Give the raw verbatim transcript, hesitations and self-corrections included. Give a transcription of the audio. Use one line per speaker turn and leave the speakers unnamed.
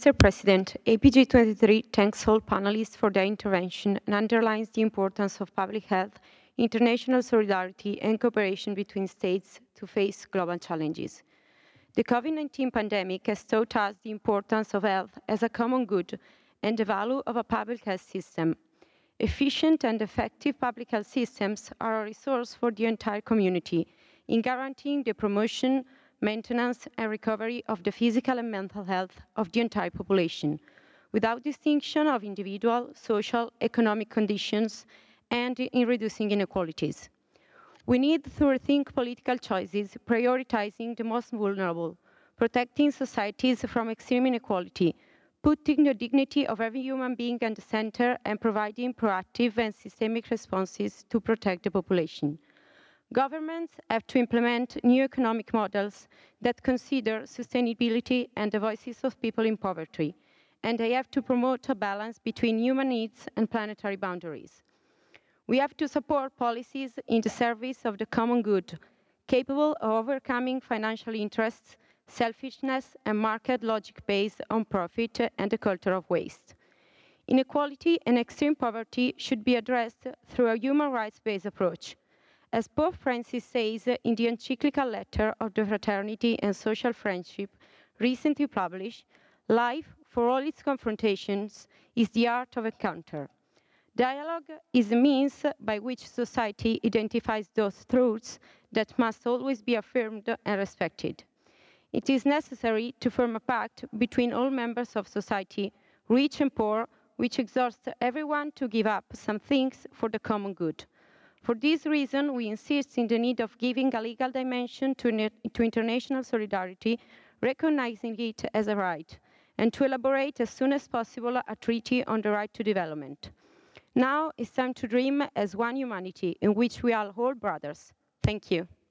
Mister President, A P G twenty-three thanks all panelists for their intervention and underlines the importance of public health, international solidarity, and cooperation between states to face global challenges. The COVID nineteen pandemic has taught us the importance of health as a common good and the value of a public health system. Efficient and effective public health systems are a resource for the entire community in guaranteeing the promotion, maintenance, and recovery of the physical and mental health of the entire population, without distinction of individual, social, economic conditions, and in reducing inequalities. We need to rethink political choices, prioritizing the most vulnerable, protecting societies from extreme inequality, putting the dignity of every human being at the center, and providing proactive and systemic responses to protect the population. Governments have to implement new economic models that consider sustainability and the voices of people in poverty, and they have to promote a balance between human needs and planetary boundaries. We have to support policies in the service of the common good, capable of overcoming financial interests, selfishness, and market logic based on profit and the culture of waste. Inequality and extreme poverty should be addressed through a human rights-based approach. As Pope Francis says in the encyclical letter of the Fraternity and Social Friendship recently published, life, for all its confrontations, is the art of encounter. Dialogue is a means by which society identifies those truths that must always be affirmed and respected. It is necessary to form a pact between all members of society, rich and poor, which exhorts everyone to give up some things for the common good. For this reason, we insist in the need of giving a legal dimension to, to international solidarity, recognizing it as a right, and to elaborate as soon as possible a treaty on the right to development. Now it's time to dream as one humanity in which we are all brothers. Thank you.